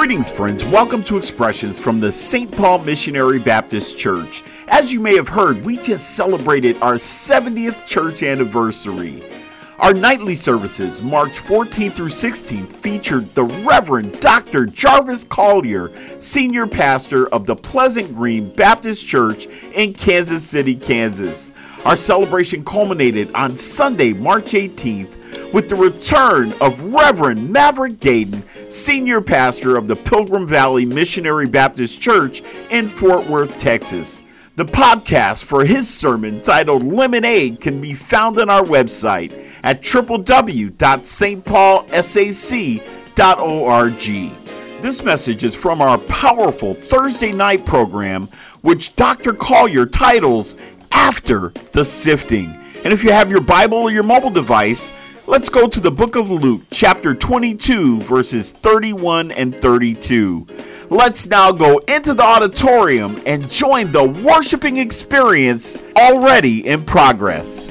Greetings, friends. Welcome to Expressions from the St. Paul Missionary Baptist Church. As you may have heard, we just celebrated our 70th church anniversary. Our nightly services, March 14th through 16th, featured the Reverend Dr. Jarvis Collier, Senior Pastor of the Pleasant Green Baptist Church in Kansas City, Kansas. Our celebration culminated on Sunday, March 18th, with the return of Reverend Maverick Gayden, Senior Pastor of the Pilgrim Valley Missionary Baptist Church in Fort Worth, Texas. The podcast for his sermon titled Lemonade can be found on our website at www.stpaulsac.org. This message is from our powerful Thursday night program, which Dr. Collier titles After the Sifting. And if you have your Bible or your mobile device, let's go to the book of Luke, chapter 22, verses 31 and 32. Let's now go into the auditorium and join the worshiping experience already in progress.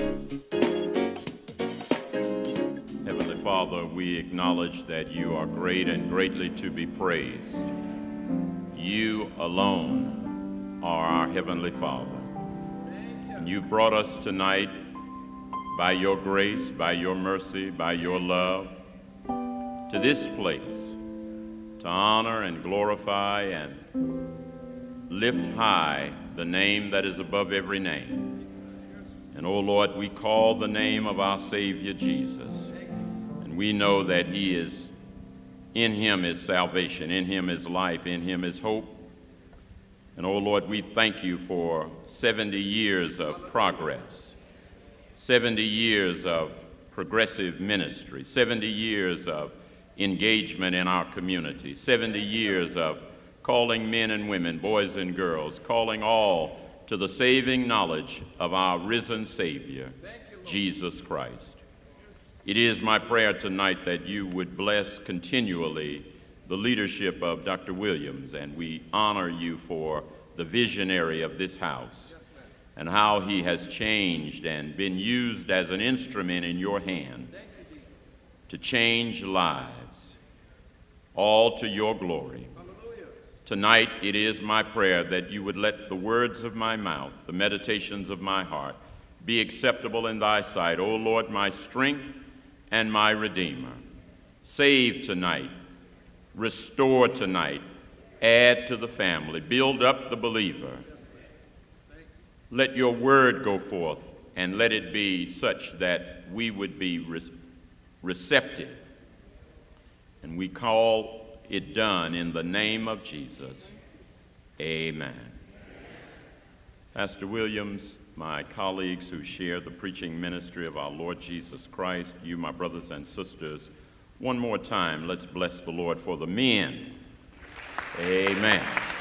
Heavenly Father, we acknowledge that you are great and greatly to be praised. You alone are our Heavenly Father. And you brought us tonight by your grace, by your mercy, by your love, to this place to honor and glorify and lift high the name that is above every name. And, oh Lord, we call the name of our Savior Jesus. And we know that in him is salvation, in him is life, in him is hope. And, oh Lord, we thank you for 70 years of progress. 70 years of progressive ministry, 70 years of engagement in our community, 70 years of calling men and women, boys and girls, calling all to the saving knowledge of our risen Savior, Jesus Christ. It is my prayer tonight that you would bless continually the leadership of Dr. Williams, and we honor you for the visionary of this house, and how he has changed and been used as an instrument in your hand to change lives, all to your glory. Tonight, it is my prayer that you would let the words of my mouth, the meditations of my heart, be acceptable in thy sight, O Lord, my strength and my Redeemer. Save tonight, restore tonight, add to the family, build up the believer. Let your word go forth, and let it be such that we would be receptive. And we call it done in the name of Jesus. Amen. Pastor Williams, my colleagues who share the preaching ministry of our Lord Jesus Christ, you, my brothers and sisters, one more time, let's bless the Lord for the men. Amen.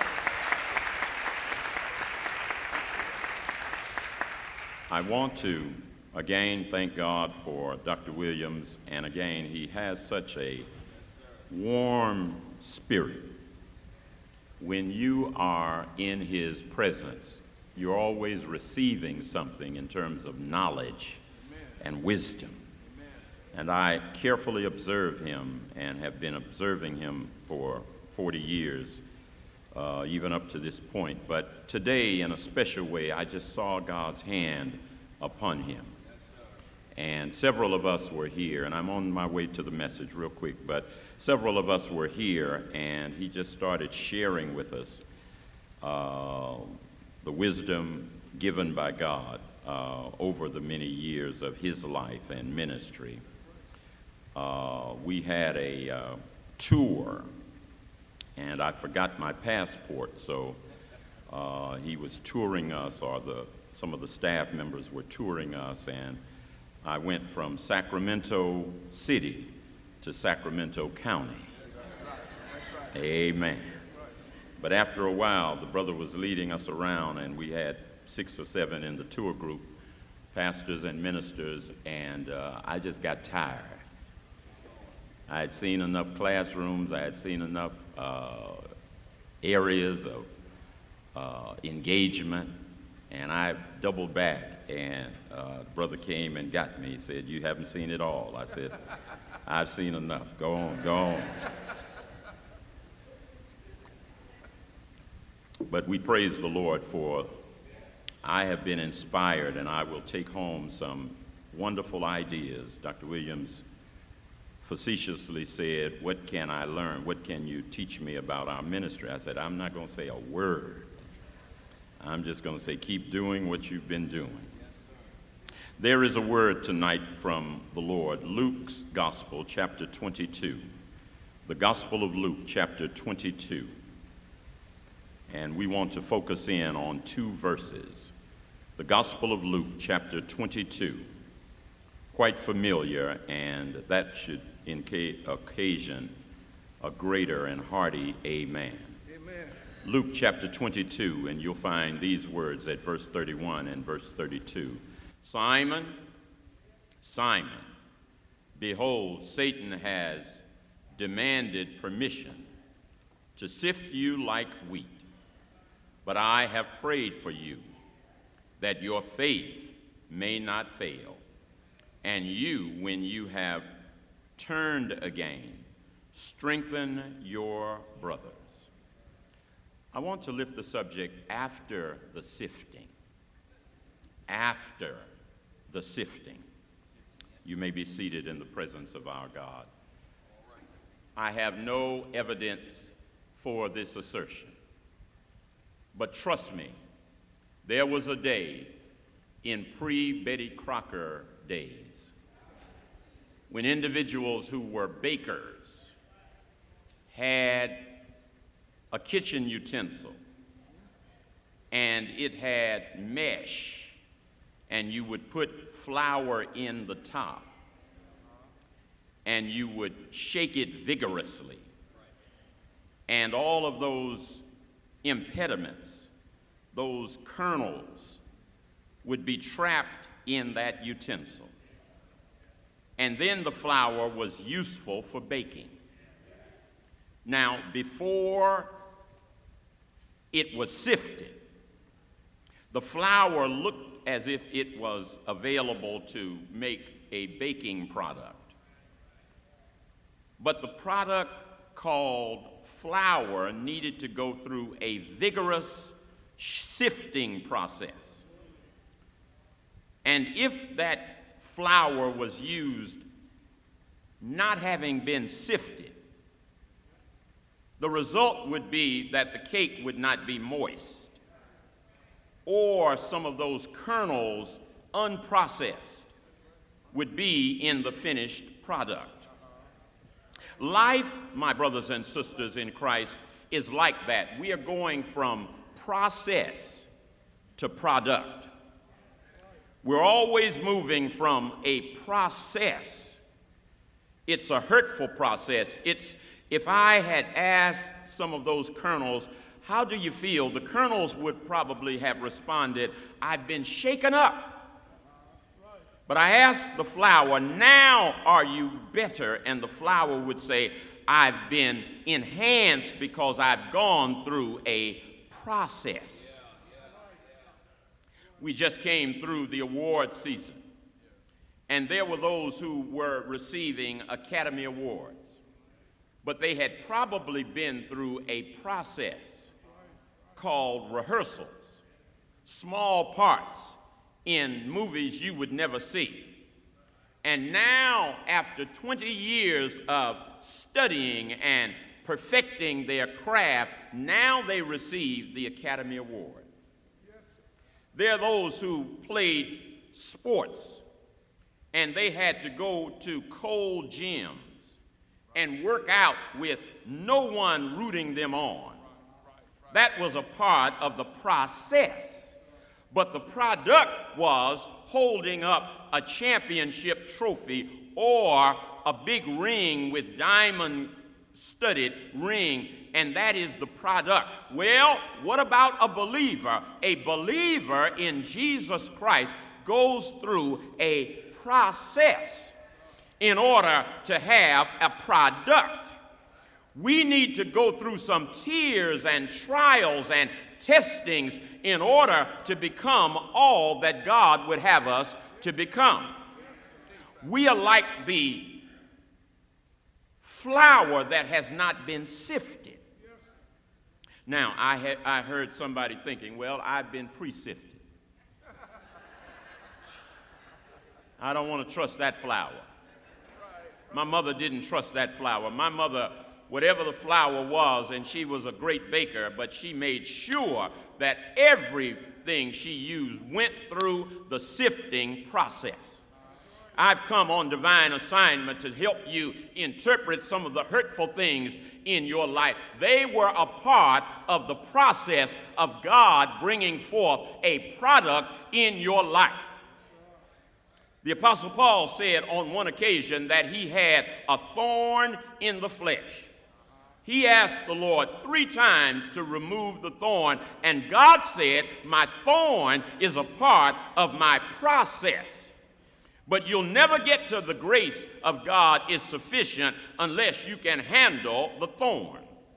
I want to, again, thank God for Dr. Williams, and again, he has such a warm spirit. When you are in his presence, you're always receiving something in terms of knowledge and wisdom. And I carefully observe him and have been observing him for 40 years, even up to this point. But today, in a special way, I just saw God's hand upon him. And several of us were here, and I'm on my way to the message real quick, but several of us were here, and he just started sharing with us the wisdom given by God over the many years of his life and ministry. We had a tour, and I forgot my passport, so he was touring us, or some of the staff members were touring us, and I went from Sacramento City to Sacramento County. Amen. But after a while, the brother was leading us around, and we had 6 or 7 in the tour group, pastors and ministers, and I just got tired. I had seen enough classrooms, I had seen enough areas of engagement, and I doubled back, and brother came and got me. He said, "You haven't seen it all." I said, "I've seen enough. Go on, go on." But we praise the Lord for I have been inspired, and I will take home some wonderful ideas. Dr. Williams facetiously said, "What can I learn? What can you teach me about our ministry?" I said, "I'm not going to say a word. I'm just going to say, keep doing what you've been doing." There is a word tonight from the Lord. Luke's Gospel, chapter 22. The Gospel of Luke, chapter 22. And we want to focus in on 2 verses. The Gospel of Luke, chapter 22. Quite familiar, and that should occasion a greater and hearty amen. Amen. Luke chapter 22, and you'll find these words at verse 31 and verse 32. "Simon, Simon, behold, Satan has demanded permission to sift you like wheat, but I have prayed for you that your faith may not fail. And you, when you have turned again, strengthen your brothers." I want to lift the subject after the sifting. After the sifting. You may be seated in the presence of our God. I have no evidence for this assertion. But trust me, there was a day in pre-Betty Crocker days when individuals who were bakers had a kitchen utensil and it had mesh, and you would put flour in the top and you would shake it vigorously, and all of those impediments, those kernels, would be trapped in that utensil. And then the flour was useful for baking. Now, before it was sifted, the flour looked as if it was available to make a baking product. But the product called flour needed to go through a vigorous sifting process. And if that flour was used not having been sifted, the result would be that the cake would not be moist, or some of those kernels, unprocessed, would be in the finished product. Life, my brothers and sisters in Christ, is like that. We are going from process to product. We're always moving from a process. It's a hurtful process. If I had asked some of those kernels, "How do you feel?" the kernels would probably have responded, "I've been shaken up." But I asked the flour, "Now are you better?" And the flour would say, "I've been enhanced because I've gone through a process." We just came through the award season, and there were those who were receiving Academy Awards, but they had probably been through a process called rehearsals, small parts in movies you would never see. And now, after 20 years of studying and perfecting their craft, now they receive the Academy Award. There are those who played sports, and they had to go to cold gyms and work out with no one rooting them on. That was a part of the process. But the product was holding up a championship trophy or a big ring with diamond-studded ring, and that is the product. Well, what about a believer? A believer in Jesus Christ goes through a process in order to have a product. We need to go through some tears and trials and testings in order to become all that God would have us to become. We are like the flour that has not been sifted. Now, I heard somebody thinking, well, I've been pre-sifted. I don't want to trust that flour. My mother didn't trust that flour. My mother, whatever the flour was, and she was a great baker, but she made sure that everything she used went through the sifting process. I've come on divine assignment to help you interpret some of the hurtful things in your life. They were a part of the process of God bringing forth a product in your life. The Apostle Paul said on one occasion that he had a thorn in the flesh. He asked the Lord 3 times to remove the thorn, and God said, my thorn is a part of my process. But you'll never get to the grace of God is sufficient unless you can handle the thorn,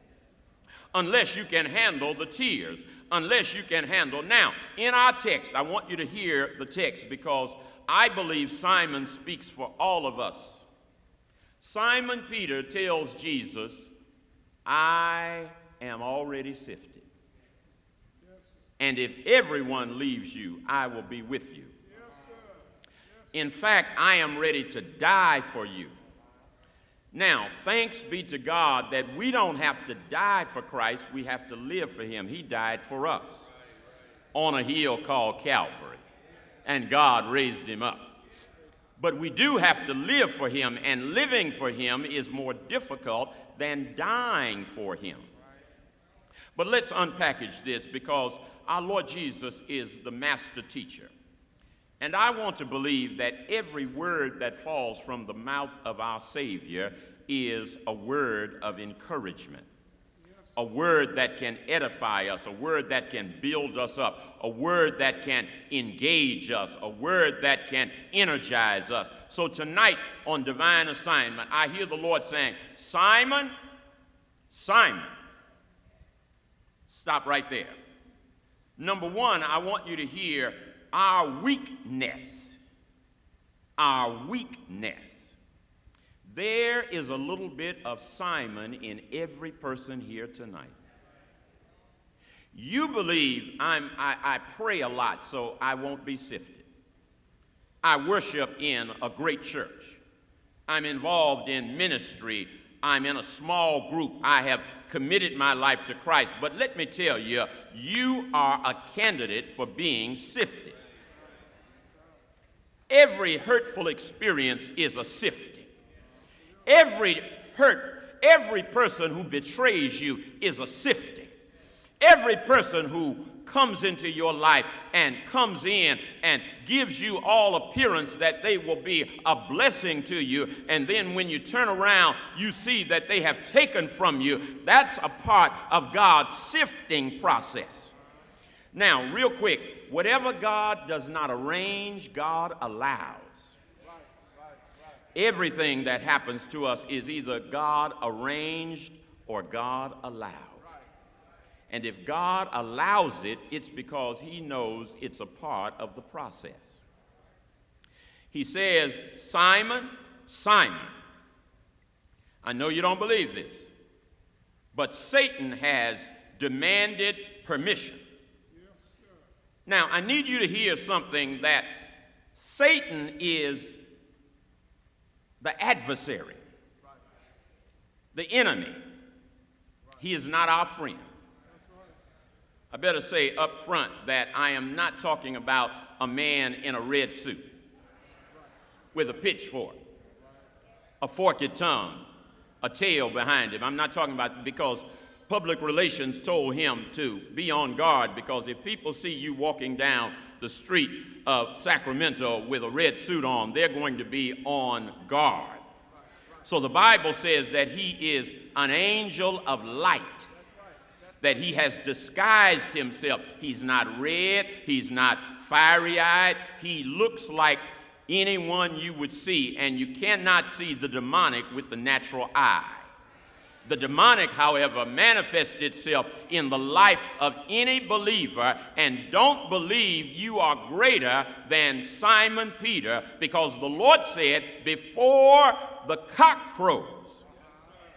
unless you can handle the tears, unless you can handle. Now, in our text, I want you to hear the text because I believe Simon speaks for all of us. Simon Peter tells Jesus, I am already sifted. And if everyone leaves you, I will be with you. In fact, I am ready to die for you. Now, thanks be to God that we don't have to die for Christ, we have to live for him. He died for us on a hill called Calvary, and God raised him up. But we do have to live for him, and living for him is more difficult than dying for him. But let's unpackage this because our Lord Jesus is the master teacher. And I want to believe that every word that falls from the mouth of our Savior is a word of encouragement, a word that can edify us, a word that can build us up, a word that can engage us, a word that can energize us. So tonight on Divine Assignment, I hear the Lord saying, Simon, Simon. Stop right there. Number one, I want you to hear our weakness. Our weakness. There is a little bit of Simon in every person here tonight. You believe I pray a lot, so I won't be sifted. I worship in a great church. I'm involved in ministry. I'm in a small group. I have committed my life to Christ. But let me tell you, you are a candidate for being sifted. Every hurtful experience is a sifting. Every person who betrays you is a sifting. Every person who comes into your life and comes in and gives you all appearance that they will be a blessing to you, and then when you turn around, you see that they have taken from you, that's a part of God's sifting process. Now, real quick, whatever God does not arrange, God allows. Everything that happens to us is either God arranged or God allowed. And if God allows it, it's because he knows it's a part of the process. He says, Simon, Simon, I know you don't believe this, but Satan has demanded permission. Now, I need you to hear something, that Satan is the adversary, the enemy. He is not our friend. I better say up front that I am not talking about a man in a red suit with a pitchfork, a forked tongue, a tail behind him. I'm not talking about, because public relations told him to be on guard, because if people see you walking down the street of Sacramento with a red suit on, they're going to be on guard. So the Bible says that he is an angel of light, that he has disguised himself. He's not red, he's not fiery-eyed, he looks like anyone you would see, and you cannot see the demonic with the natural eye. The demonic, however, manifests itself in the life of any believer, and don't believe you are greater than Simon Peter, because the Lord said, before the cock crows,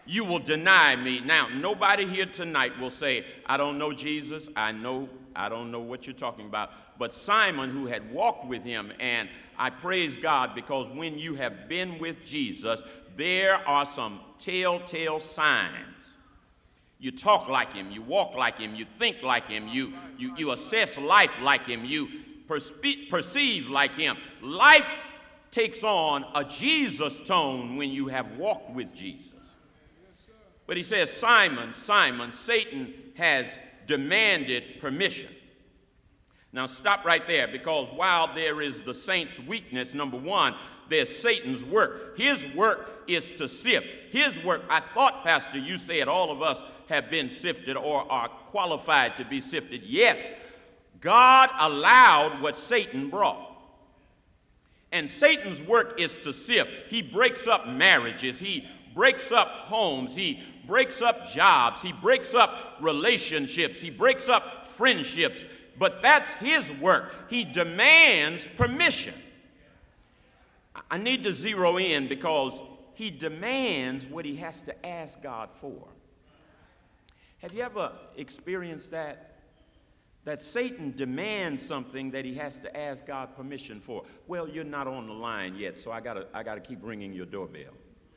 you will deny me. Now, nobody here tonight will say, I don't know Jesus. I don't know what you're talking about. But Simon, who had walked with him, and I praise God because when you have been with Jesus, there are some telltale signs. You talk like him, you walk like him, you think like him, you assess life like him, you perceive like him. Life takes on a Jesus tone when you have walked with Jesus. But he says, Simon, Simon, Satan has demanded permission. Now stop right there, because while there is the saint's weakness, number one, there's Satan's work. His work is to sift. His work, I thought, Pastor, you said all of us have been sifted or are qualified to be sifted. Yes, God allowed what Satan brought. And Satan's work is to sift. He breaks up marriages. He breaks up homes. He breaks up jobs. He breaks up relationships. He breaks up friendships. But that's his work. He demands permission. I need to zero in because he demands what he has to ask God for. Have you ever experienced that? That Satan demands something that he has to ask God permission for. Well, you're not on the line yet, so I gotta keep ringing your doorbell.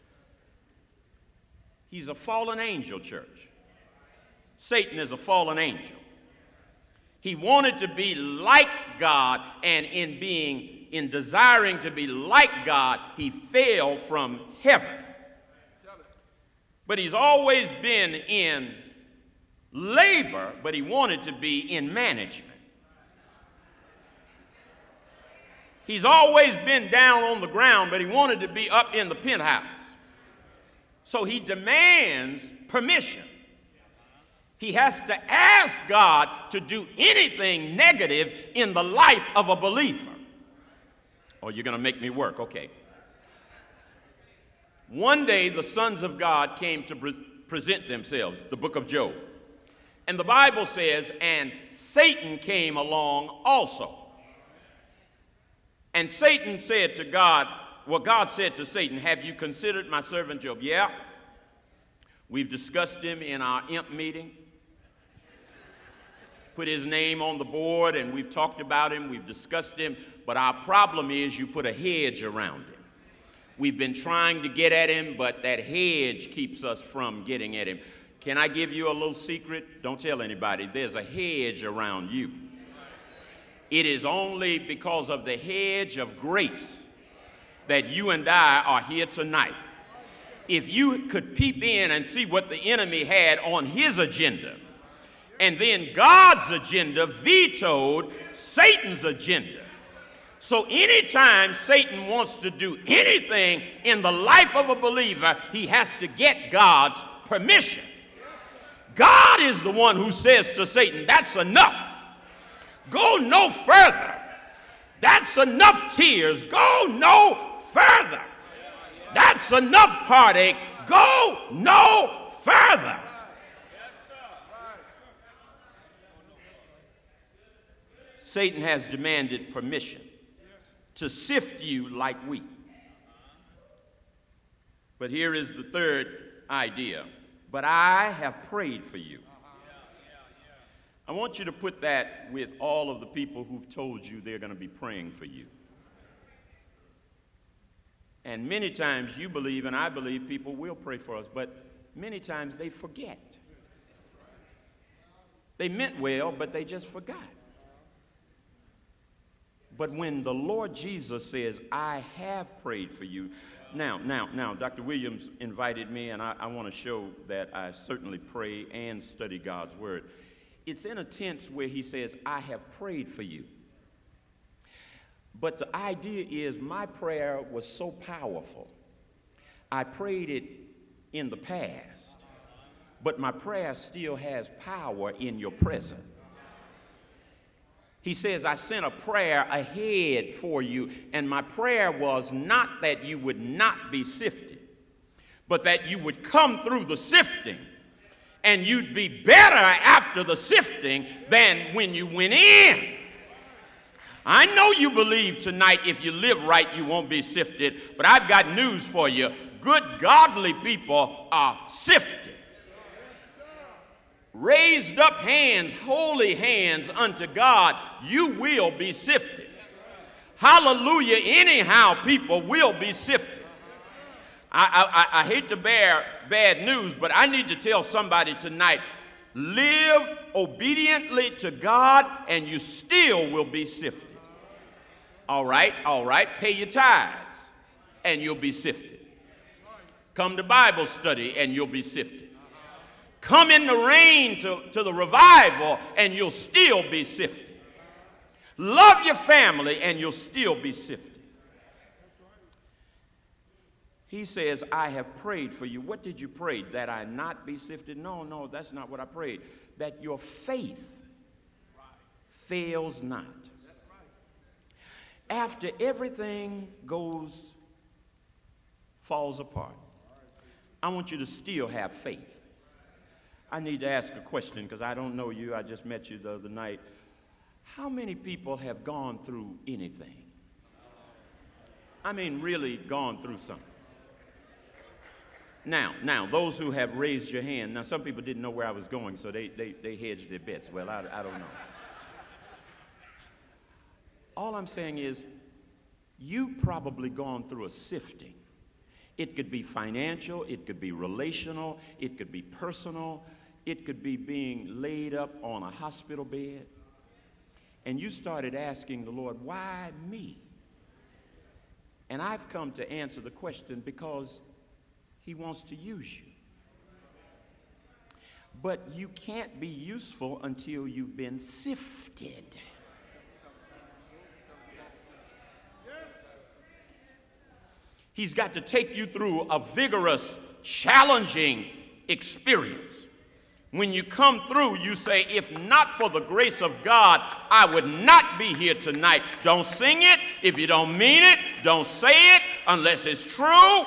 He's a fallen angel, church. Satan is a fallen angel. He wanted to be like God, and in desiring to be like God, he fell from heaven. But he's always been in labor, but he wanted to be in management. He's always been down on the ground, but he wanted to be up in the penthouse. So he demands permission. He has to ask God to do anything negative in the life of a believer. Oh, you're going to make me work. Okay. One day, the sons of God came to present themselves, the book of Job. And the Bible says, and Satan came along also. And Satan said to God, well, God said to Satan, have you considered my servant Job? Yeah. We've discussed him in our imp meeting. Put his name on the board, and we've talked about him, we've discussed him, but our problem is you put a hedge around him. We've been trying to get at him, but that hedge keeps us from getting at him. Can I give you a little secret? Don't tell anybody. There's a hedge around you. It is only because of the hedge of grace that you and I are here tonight. If you could peep in and see what the enemy had on his agenda, and then God's agenda vetoed Satan's agenda. So anytime Satan wants to do anything in the life of a believer, he has to get God's permission. God is the one who says to Satan, that's enough. Go no further. That's enough tears. Go no further. That's enough heartache. Go no further. Satan has demanded permission to sift you like wheat. But here is the third idea. But I have prayed for you. I want you to put that with all of the people who've told you they're going to be praying for you. And many times you believe, and I believe, people will pray for us, but many times they forget. They meant well, but they just forgot. But when the Lord Jesus says, I have prayed for you. Now, Dr. Williams invited me, and I want to show that I certainly pray and study God's word. It's in a tense where he says, I have prayed for you. But the idea is my prayer was so powerful. I prayed it in the past, but my prayer still has power in your present. He says, I sent a prayer ahead for you, and my prayer was not that you would not be sifted, but that you would come through the sifting, and you'd be better after the sifting than when you went in. I know you believe tonight if you live right, you won't be sifted, but I've got news for you. good, godly people are sifted. Raised up hands, holy hands unto God, you will be sifted. Hallelujah. Anyhow, people will be sifted. I hate to bear bad news, but I need to tell somebody tonight, live obediently to God and you still will be sifted. All right, pay your tithes and you'll be sifted. Come to Bible study and you'll be sifted. Come in the rain to the revival and you'll still be sifted. Love your family and you'll still be sifted. He says, I have prayed for you. What did you pray? That I not be sifted? No, that's not what I prayed. That your faith fails not. After everything falls apart, I want you to still have faith. I need to ask a question because I don't know you. I just met you the other night. How many people have gone through anything? I mean, really gone through something. Now, those who have raised your hand, now some people didn't know where I was going, so they hedged their bets. Well, I don't know. All I'm saying is, you've probably gone through a sifting. It could be financial, it could be relational, it could be personal, it could be being laid up on a hospital bed. And you started asking the Lord, why me? And I've come to answer the question because He wants to use you. But you can't be useful until you've been sifted. He's got to take you through a vigorous, challenging experience. When you come through, you say, if not for the grace of God, I would not be here tonight. Don't sing it. If you don't mean it, don't say it unless it's true.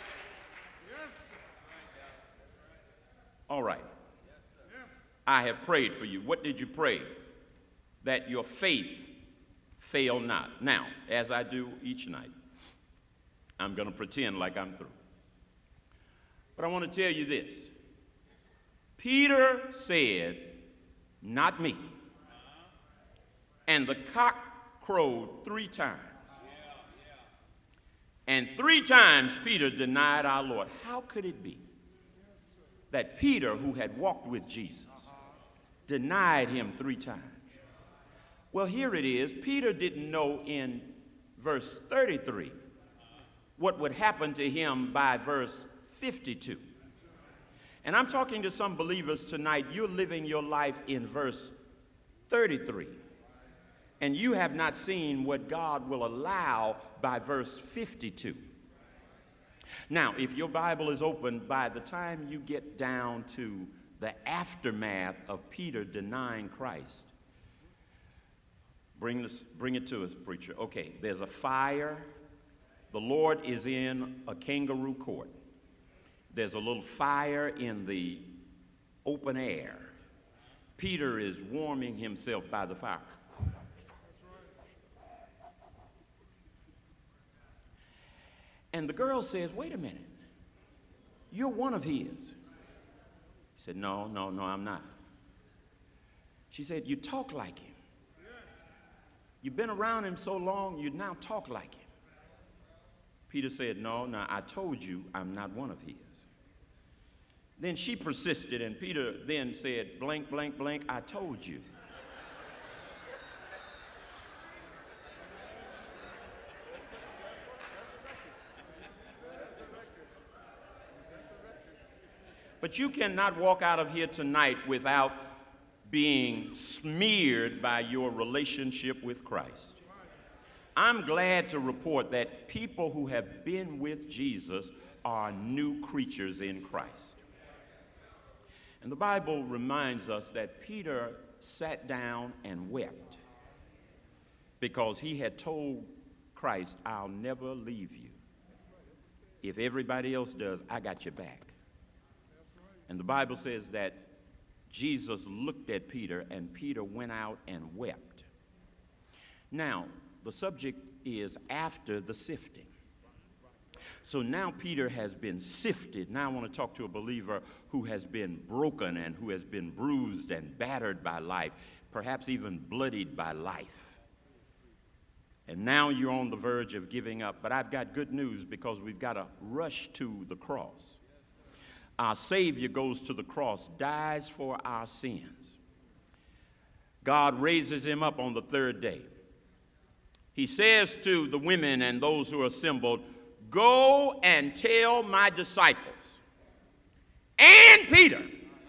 All right. I have prayed for you. What did you pray? That your faith fail not. Now, as I do each night, I'm going to pretend like I'm through. But I want to tell you this. Peter said, not me. And the cock crowed 3 times. And 3 times Peter denied our Lord. How could it be that Peter, who had walked with Jesus, denied him 3 times? Well, here it is. Peter didn't know in verse 33 what would happen to him by verse 52. And I'm talking to some believers tonight. You're living your life in verse 33. And you have not seen what God will allow by verse 52. Now, if your Bible is open, by the time you get down to the aftermath of Peter denying Christ, bring it to us, preacher. Okay, there's a fire. The Lord is in a kangaroo court. There's a little fire in the open air. Peter is warming himself by the fire. And the girl says, wait a minute. You're one of his. He said, no, I'm not. She said, you talk like him. You've been around him so long, you now talk like him. Peter said, no, I told you I'm not one of his. Then she persisted, and Peter then said, blank, blank, blank, I told you. But you cannot walk out of here tonight without being smeared by your relationship with Christ. I'm glad to report that people who have been with Jesus are new creatures in Christ. And the Bible reminds us that Peter sat down and wept because he had told Christ, I'll never leave you. If everybody else does, I got your back. And the Bible says that Jesus looked at Peter, and Peter went out and wept. Now, the subject is after the sifting. So now Peter has been sifted. Now I want to talk to a believer who has been broken and who has been bruised and battered by life, perhaps even bloodied by life. And now you're on the verge of giving up. But I've got good news, because we've got to rush to the cross. Our Savior goes to the cross, dies for our sins. God raises him up on the third day. He says to the women and those who are assembled, "Go and tell my disciples and Peter."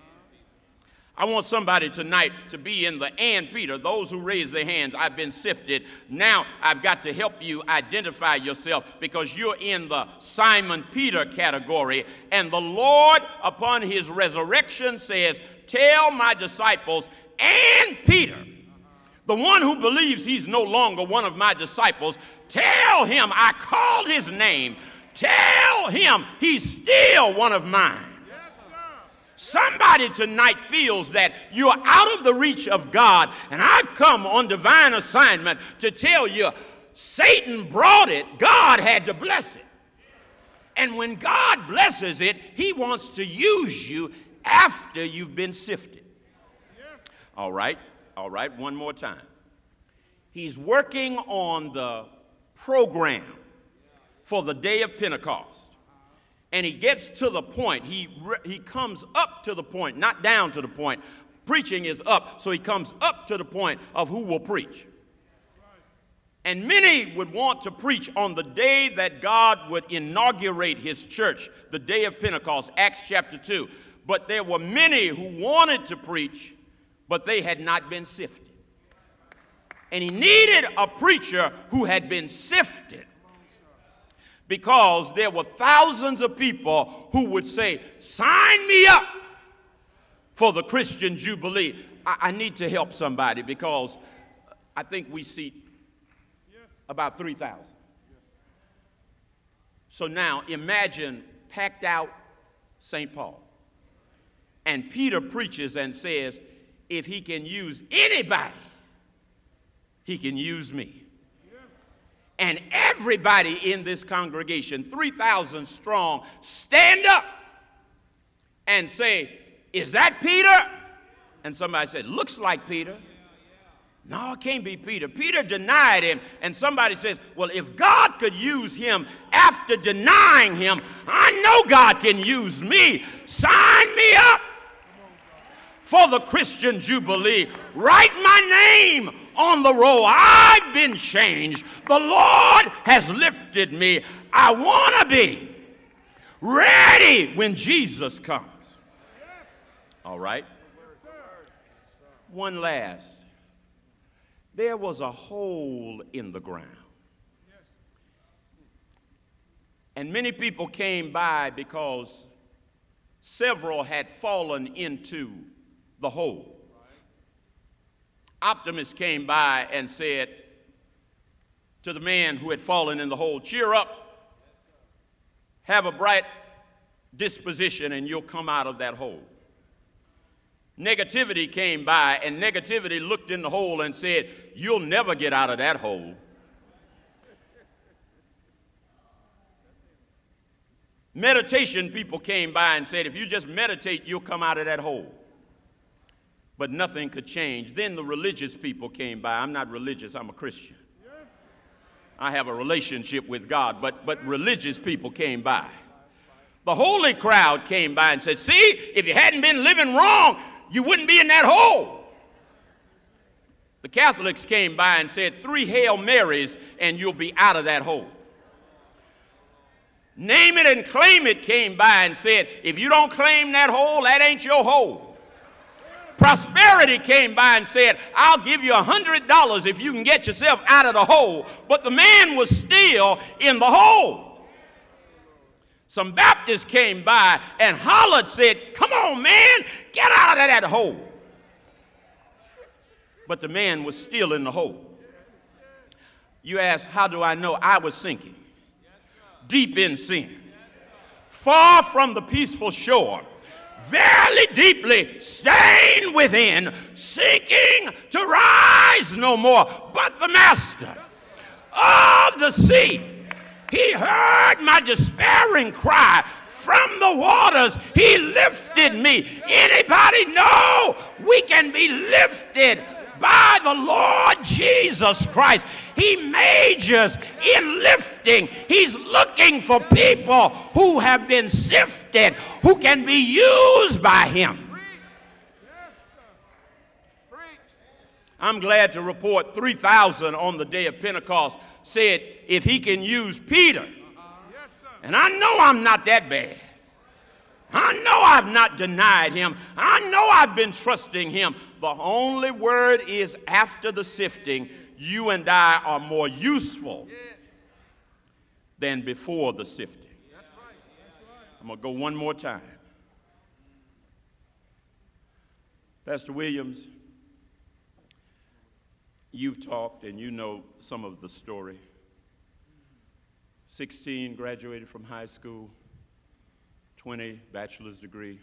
I want somebody tonight to be in the "and Peter." Those who raise their hands, I've been sifted. Now I've got to help you identify yourself, because you're in the Simon Peter category. And the Lord, upon his resurrection, says, "Tell my disciples and Peter." The one who believes he's no longer one of my disciples, tell him I called his name. Tell him he's still one of mine. Yes, somebody tonight feels that you're out of the reach of God, and I've come on divine assignment to tell you, Satan brought it, God had to bless it. And when God blesses it, he wants to use you after you've been sifted. All right, one more time. He's working on the program for the day of Pentecost. And he gets to the point, he comes up to the point, not down to the point. Preaching is up, so he comes up to the point of who will preach. And many would want to preach on the day that God would inaugurate his church, the day of Pentecost, Acts chapter 2. But there were many who wanted to preach, but they had not been sifted. And he needed a preacher who had been sifted, because there were thousands of people who would say, "Sign me up for the Christian Jubilee." I need to help somebody, because I think we seat about 3,000. So now imagine packed out St. Paul. And Peter preaches and says, if he can use anybody, he can use me. And everybody in this congregation, 3,000 strong, stand up and say, "Is that Peter?" And somebody said, "Looks like Peter." No, it can't be Peter. Peter denied him. And somebody says, "Well, if God could use him after denying him, I know God can use me. Sign me up for the Christian Jubilee. Write my name on the roll. I've been changed. The Lord has lifted me. I want to be ready when Jesus comes." All right. One last. There was a hole in the ground. And many people came by because several had fallen into the hole. Optimists came by and said to the man who had fallen in the hole, "Cheer up, have a bright disposition, and you'll come out of that hole." Negativity came by, and negativity looked in the hole and said, "You'll never get out of that hole." Meditation people came by and said, "If you just meditate, you'll come out of that hole." But nothing could change. Then the religious people came by. I'm not religious, I'm a Christian. I have a relationship with God, but religious people came by. The holy crowd came by and said, "See, if you hadn't been living wrong, you wouldn't be in that hole." The Catholics came by and said, 3 Hail Marys and you'll be out of that hole. Name it and claim it came by and said, if you don't claim that hole, that ain't your hole. Prosperity came by and said, I'll give you $100 if you can get yourself out of the hole. But the man was still in the hole. Some Baptists came by and hollered, said, come on, man, get out of that hole. But the man was still in the hole. You ask, how do I know? I was sinking deep in sin, far from the peaceful shore, very deeply stained within, seeking to rise no more. But the master of the sea He heard my despairing cry from the waters. He lifted me. Anybody know we can be lifted by the Lord Jesus Christ? He majors in lifting. He's looking for people who have been sifted, who can be used by him. I'm glad to report 3,000 on the day of Pentecost said if he can use Peter, and I know I'm not that bad. I know I've not denied him. I know I've been trusting him. The only word is after the sifting, you and I are more useful than before the sifting. I'm going to go one more time. Pastor Williams, you've talked and you know some of the story. 16, graduated from high school. 20, bachelor's degree.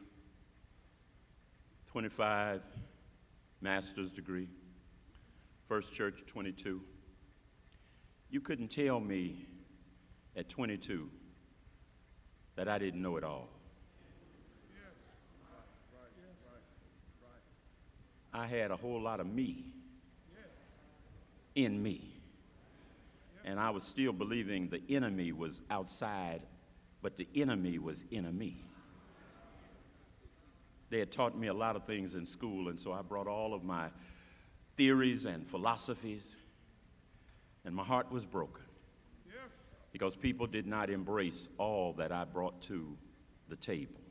25, master's degree. First church, 22. You couldn't tell me at 22 that I didn't know it all. I had a whole lot of me in me. And I was still believing the enemy was outside, but the enemy was in me. They had taught me a lot of things in school, and so I brought all of my theories and philosophies, and my heart was broken because people did not embrace all that I brought to the table.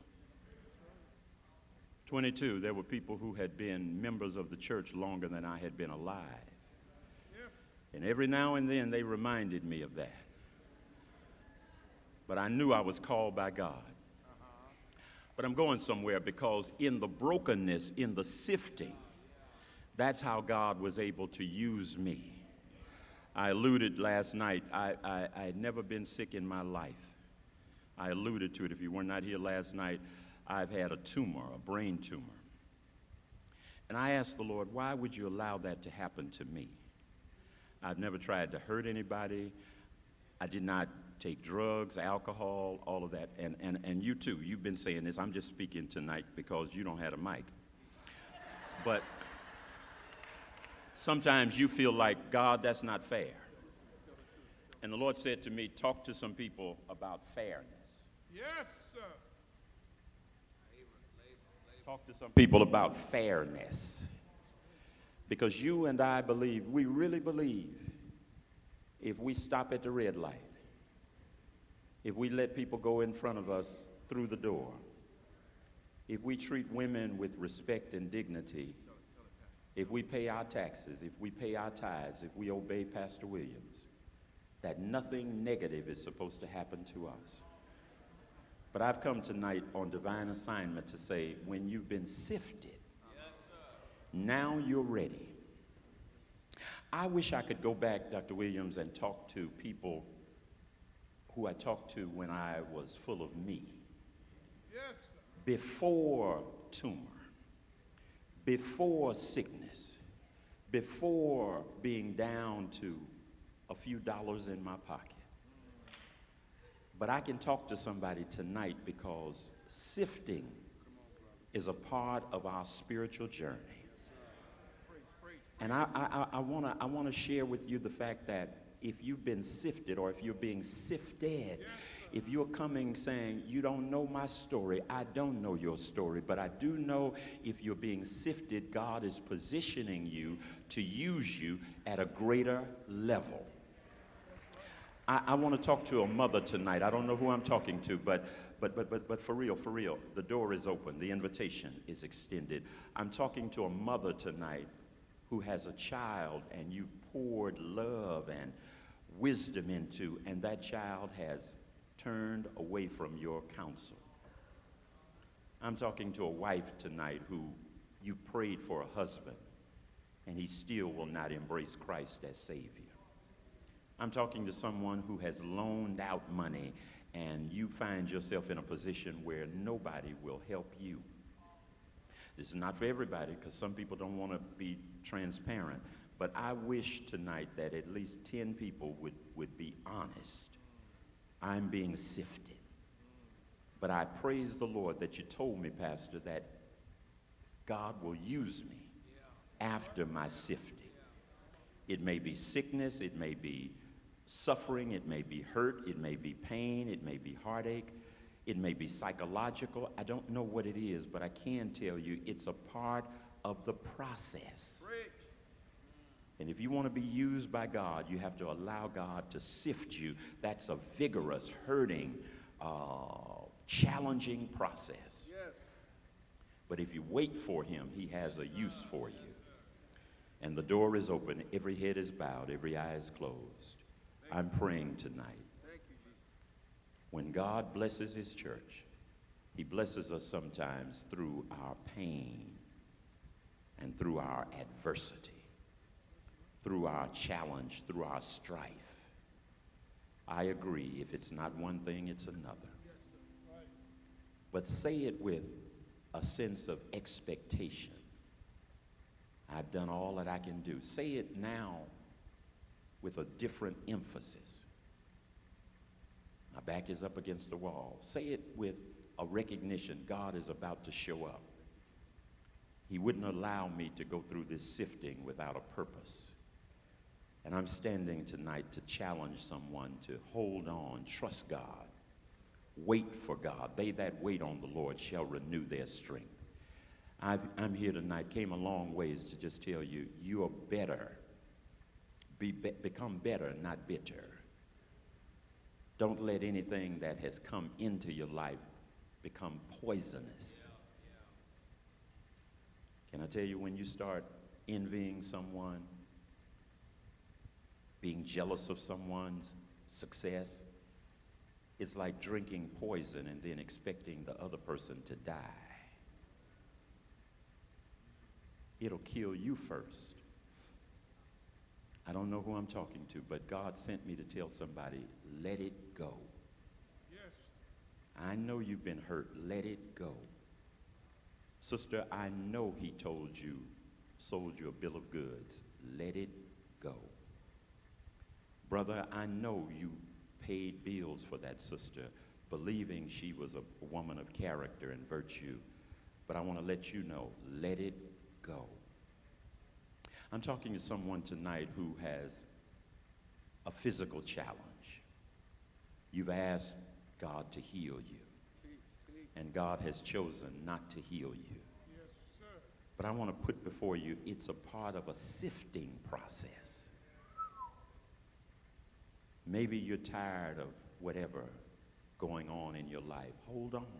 22, there were people who had been members of the church longer than I had been alive. And every now and then they reminded me of that. But I knew I was called by God. But I'm going somewhere because in the brokenness, in the sifting, that's how God was able to use me. I alluded last night, I had never been sick in my life. I alluded to it. If you were not here last night, I've had a tumor, a brain tumor. And I asked the Lord, why would you allow that to happen to me? I've never tried to hurt anybody. I did not take drugs, alcohol, all of that. And you too, you've been saying this. I'm just speaking tonight because you don't have a mic. But sometimes you feel like, God, that's not fair. And the Lord said to me, talk to some people about fairness. Yes, sir. Talk to some people about fairness. Because you and I believe, we really believe, if we stop at the red light, if we let people go in front of us through the door, if we treat women with respect and dignity, if we pay our taxes, if we pay our tithes, if we obey Pastor Williams, that nothing negative is supposed to happen to us. But I've come tonight on divine assignment to say, when you've been sifted, now you're ready. I wish I could go back, Dr. Williams, and talk to people who I talked to when I was full of me. Yes. Before tumor, before sickness, before being down to a few dollars in my pocket. But I can talk to somebody tonight because sifting is a part of our spiritual journey. And I want to share with you the fact that if you've been sifted or if you're being sifted, if you're coming saying, you don't know my story, I don't know your story, but I do know if you're being sifted, God is positioning you to use you at a greater level. I want to talk to a mother tonight. I don't know who I'm talking to, but for real, the door is open. The invitation is extended. I'm talking to a mother tonight who has a child and you poured love and wisdom into, and that child has turned away from your counsel. I'm talking to a wife tonight who you prayed for a husband, and he still will not embrace Christ as Savior. I'm talking to someone who has loaned out money, and you find yourself in a position where nobody will help you. This is not for everybody, because some people don't want to be transparent. But I wish tonight that at least 10 people would be honest I'm being sifted. But I praise the Lord that you told me, Pastor, that God will use me after my sifting. It may be sickness, it may be suffering, it may be hurt, it may be pain, it may be heartache, it may be psychological. I don't know what it is, but I can tell you it's a part of the process. And if you want to be used by God, you have to allow God to sift you. That's a vigorous, hurting, challenging process. Yes. But if you wait for him, he has a use for you. And the door is open, every head is bowed, every eye is closed. I'm praying tonight. Thank you, Jesus. When God blesses his church, he blesses us sometimes through our pain and through our adversity, through our challenge, through our strife. I agree, if it's not one thing, it's another. Yes, sir. Right. But say it with a sense of expectation. I've done all that I can do. Say it now with a different emphasis. My back is up against the wall. Say it with a recognition God is about to show up. He wouldn't allow me to go through this sifting without a purpose. And I'm standing tonight to challenge someone to hold on, trust God, wait for God. They that wait on the Lord shall renew their strength. I'm here tonight, came a long ways to just tell you, you are better. Become better, not bitter. Don't let anything that has come into your life become poisonous. Can I tell you, when you start envying someone, being jealous of someone's success, it's like drinking poison and then expecting the other person to die. It'll kill you first. I don't know who I'm talking to, but God sent me to tell somebody, let it go. Yes. I know you've been hurt. Let it go. Sister, I know he told you, sold you a bill of goods. Let it go. Brother, I know you paid bills for that sister, believing she was a woman of character and virtue. But I want to let you know, let it go. I'm talking to someone tonight who has a physical challenge. You've asked God to heal you, and God has chosen not to heal you. Yes, sir. But I want to put before you, it's a part of a sifting process. Maybe you're tired of whatever going on in your life. Hold on.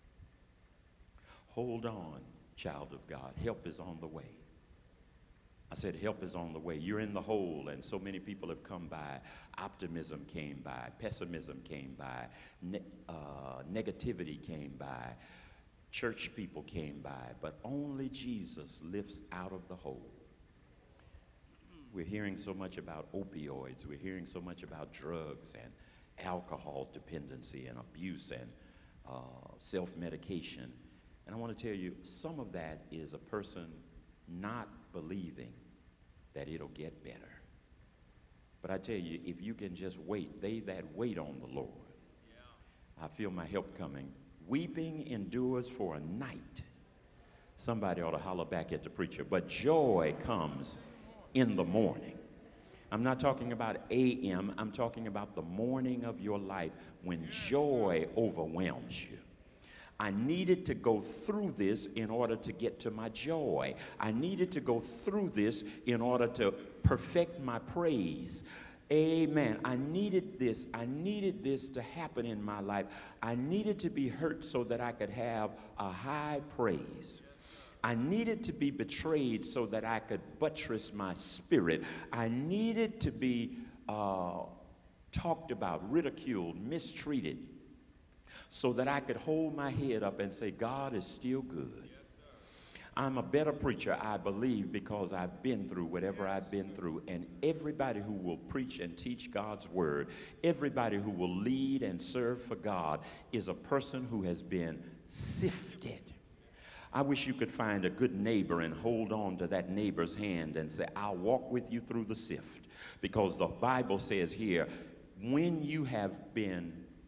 Hold on, child of God. Help is on the way. I said help is on the way. You're in the hole, and so many people have come by. Optimism came by. Pessimism came by. Negativity came by. Church people came by. But only Jesus lifts out of the hole. We're hearing so much about opioids. We're hearing so much about drugs and alcohol dependency and abuse and self-medication. And I want to tell you, some of that is a person not believing that it'll get better. But I tell you, if you can just wait, they that wait on the Lord. I feel my help coming. Weeping endures for a night. Somebody ought to holler back at the preacher. But joy comes in the morning. I'm not talking about a.m. I'm talking about the morning of your life when joy overwhelms you. I needed to go through this in order to get to my joy. I needed to go through this in order to perfect my praise. Amen. I needed this. I needed this to happen in my life. I needed to be hurt so that I could have a high praise. I needed to be betrayed so that I could buttress my spirit. I needed to be talked about, ridiculed, mistreated, so that I could hold my head up and say, God is still good. I'm a better preacher, I believe, because I've been through whatever I've been through. And everybody who will preach and teach God's word, everybody who will lead and serve for God is a person who has been sifted. I wish you could find a good neighbor and hold on to that neighbor's hand and say, I'll walk with you through the sift. Because the Bible says here, when you have been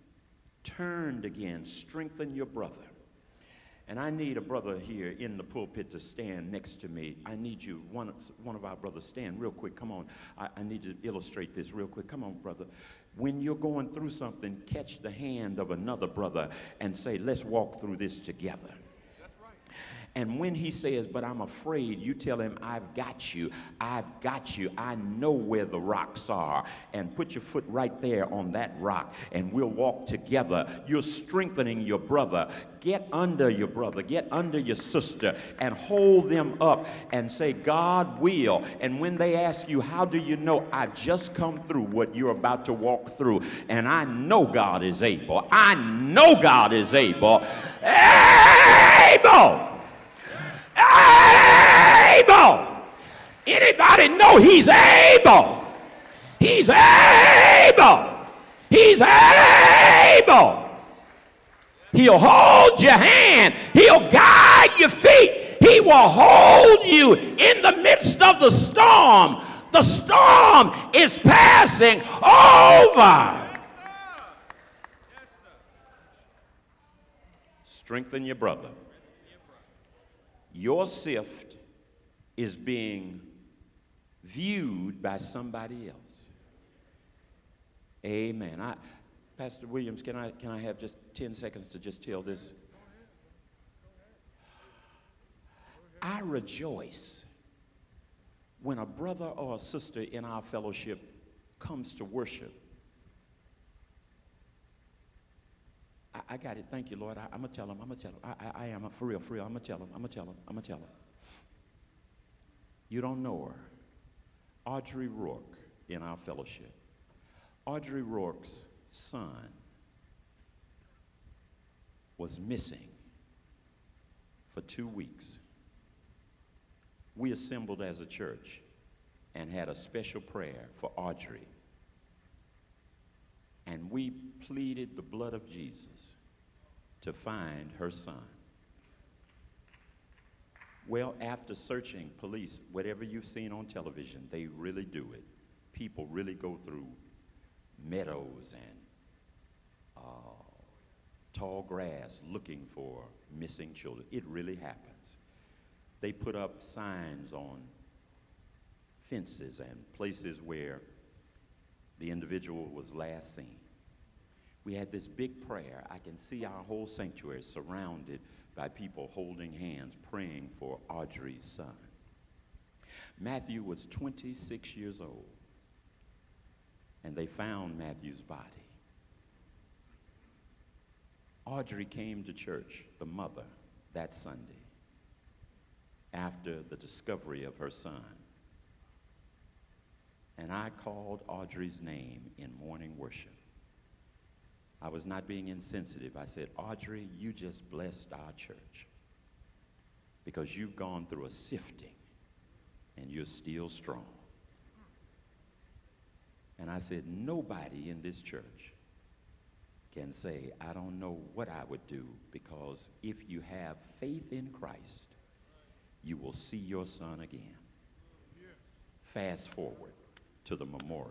turned again. Strengthen your brother. And I need a brother here in the pulpit to stand next to me. I need you, one of our brothers, stand real quick. Come on. I need to illustrate this real quick. Come on, brother. When you're going through something, catch the hand of another brother and say, let's walk through this together. And when he says, but I'm afraid, you tell him, I've got you. I've got you. I know where the rocks are. And put your foot right there on that rock, and we'll walk together. You're strengthening your brother. Get under your brother. Get under your sister and hold them up and say, God will. And when they ask you, how do you know? I've just come through what you're about to walk through. And I know God is able. I know God is able. Able! Able! Anybody know he's able? He's able! He's able! He'll hold your hand. He'll guide your feet. He will hold you in the midst of the storm. The storm is passing over. Strengthen your brother. Your sift is being viewed by somebody else. Amen. Pastor Williams, can I have just 10 seconds to just tell this? I rejoice when a brother or a sister in our fellowship comes to worship. I got it. Thank you, Lord. I'm going to tell him. I am. For real. I'm going to tell him. You don't know her. Audrey Rourke in our fellowship. Audrey Rourke's son was missing for 2 weeks. We assembled as a church and had a special prayer for Audrey. And we pleaded the blood of Jesus to find her son. Well, after searching, police, whatever you've seen on television, they really do it. People really go through meadows and tall grass looking for missing children. It really happens. They put up signs on fences and places where the individual was last seen. We had this big prayer. I can see our whole sanctuary surrounded by people holding hands, praying for Audrey's son. Matthew was 26 years old, and they found Matthew's body. Audrey came to church, the mother, that Sunday, after the discovery of her son. And I called Audrey's name in morning worship. I was not being insensitive. I said, Audrey, you just blessed our church because you've gone through a sifting and you're still strong. And I said, nobody in this church can say, I don't know what I would do, because if you have faith in Christ, you will see your son again. Fast forward to the memorial.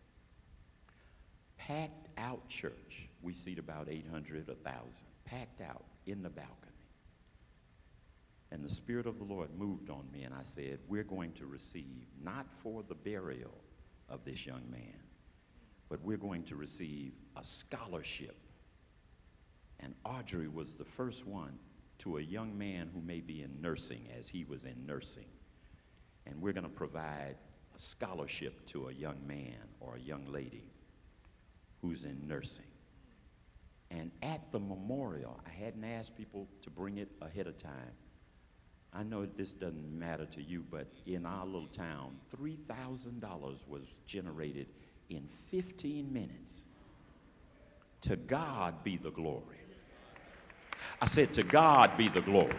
Packed out church. We seat about 800, 1,000. Packed out in the balcony. And the Spirit of the Lord moved on me, and I said, we're going to receive, not for the burial of this young man, but we're going to receive a scholarship. And Audrey was the first one to a young man who may be in nursing, as he was in nursing. And we're going to provide a scholarship to a young man or a young lady who's in nursing. And at the memorial, I hadn't asked people to bring it ahead of time. I know this doesn't matter to you, but in our little town, $3,000 was generated in 15 minutes. To God be the glory. I said, to God be the glory.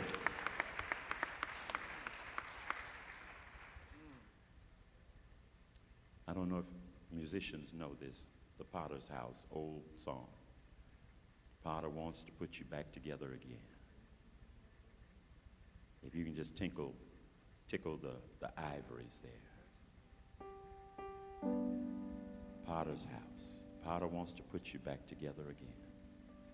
I don't know if musicians know this, the Potter's House, old song. Potter wants to put you back together again. If you can just tickle the ivories there. Potter's House. Potter wants to put you back together again.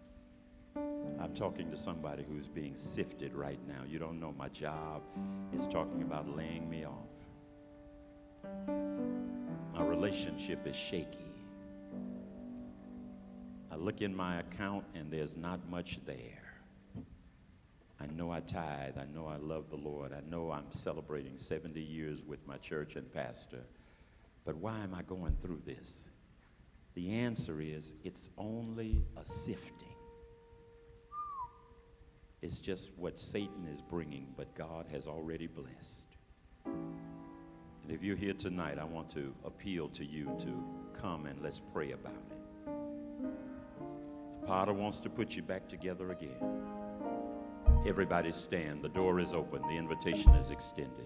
I'm talking to somebody who's being sifted right now. You don't know, my job is talking about laying me off. My relationship is shaky. I look in my account and there's not much there. I know I tithe. I know I love the Lord. I know I'm celebrating 70 years with my church and pastor. But why am I going through this? The answer is, it's only a sifting. It's just what Satan is bringing, but God has already blessed. And if you're here tonight, I want to appeal to you to come and let's pray about it. The potter wants to put you back together again. Everybody stand. The door is open. The invitation is extended.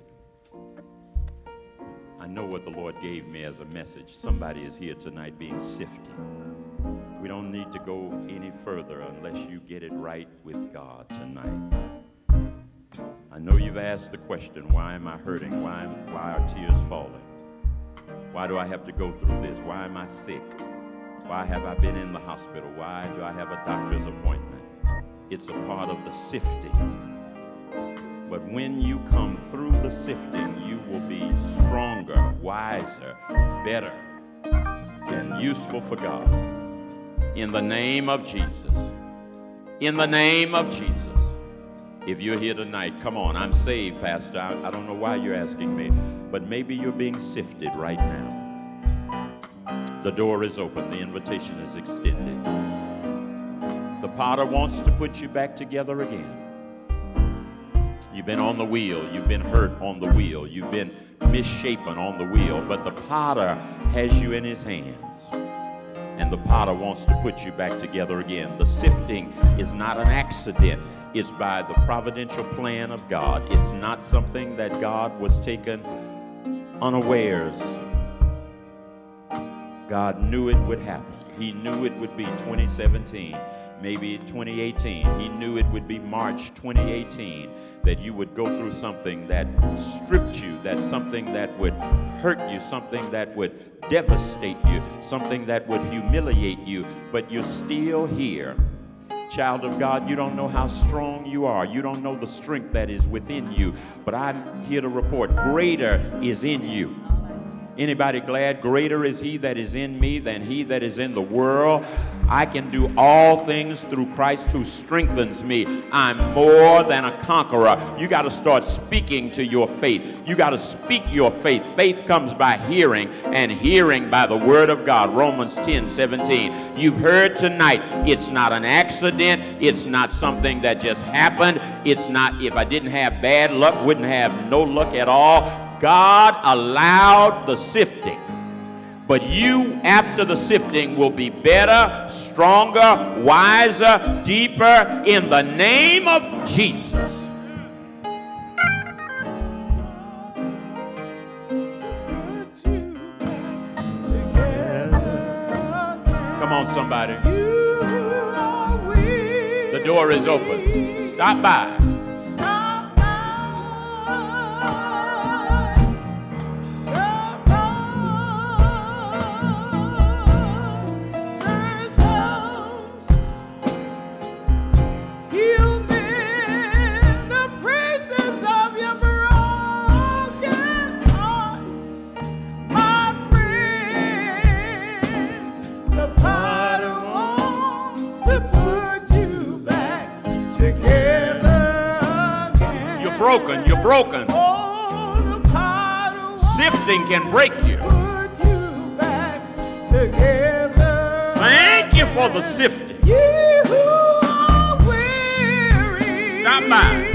I know what the Lord gave me as a message. Somebody is here tonight being sifted. We don't need to go any further unless you get it right with God tonight. I know you've asked the question, why am I hurting? Why are tears falling? Why do I have to go through this? Why am I sick? Why have I been in the hospital? Why do I have a doctor's appointment? It's a part of the sifting. But when you come through the sifting, you will be stronger, wiser, better, and useful for God. In the name of Jesus. In the name of Jesus. If you're here tonight, come on, I'm saved, Pastor. I don't know why you're asking me, but maybe you're being sifted right now. The door is open. The invitation is extended. The potter wants to put you back together again. You've been on the wheel. You've been hurt on the wheel. You've been misshapen on the wheel, but the potter has you in his hands. And the potter wants to put you back together again. The sifting is not an accident. It's by the providential plan of God. It's not something that God was taken unawares. God knew it would happen. He knew it would be 2017, maybe 2018. He knew it would be March 2018 that you would go through something that stripped you, that something that would hurt you, something that would devastate you, something that would humiliate you, but you're still here. Child of God, you don't know how strong you are. You don't know the strength that is within you, but I'm here to report greater is in you. Anybody glad? Greater is he that is in me than he that is in the world. I can do all things through Christ who strengthens me. I'm more than a conqueror. You got to start speaking to your faith. You got to speak your faith. Faith comes by hearing, and hearing by the word of God. Romans 10:17. You've heard tonight. It's not an accident. It's not something that just happened. It's not, if I didn't have bad luck, wouldn't have no luck at all. God allowed the sifting, but you, after the sifting, will be better, stronger, wiser, deeper, in the name of Jesus. Come on, somebody. The door is open. Stop by. You're broken. Sifting can break you. Thank you for the sifting. Stop by.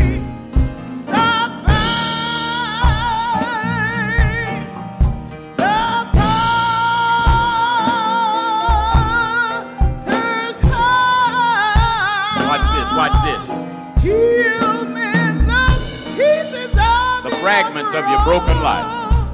Watch this. Fragments of your broken life.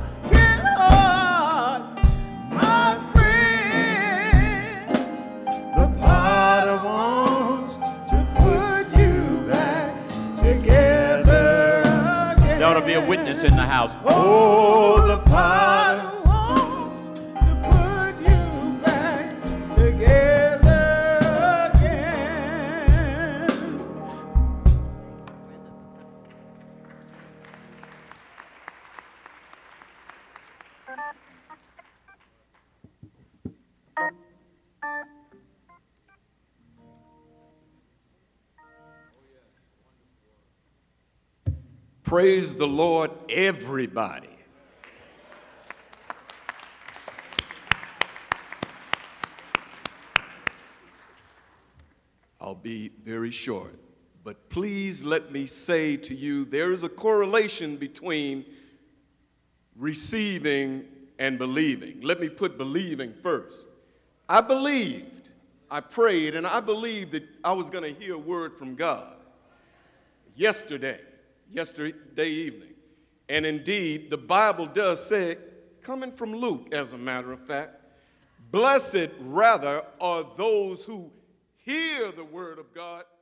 My friend, the potter wants to put you back together again. There ought to be a witness in the house. Oh, the potter wants to put you back together again. Praise the Lord, everybody. I'll be very short, but please let me say to you, there is a correlation between receiving and believing. Let me put believing first. I believed, I prayed, and I believed that I was going to hear a word from God yesterday evening. And indeed, the Bible does say, coming from Luke, as a matter of fact, blessed rather are those who hear the word of God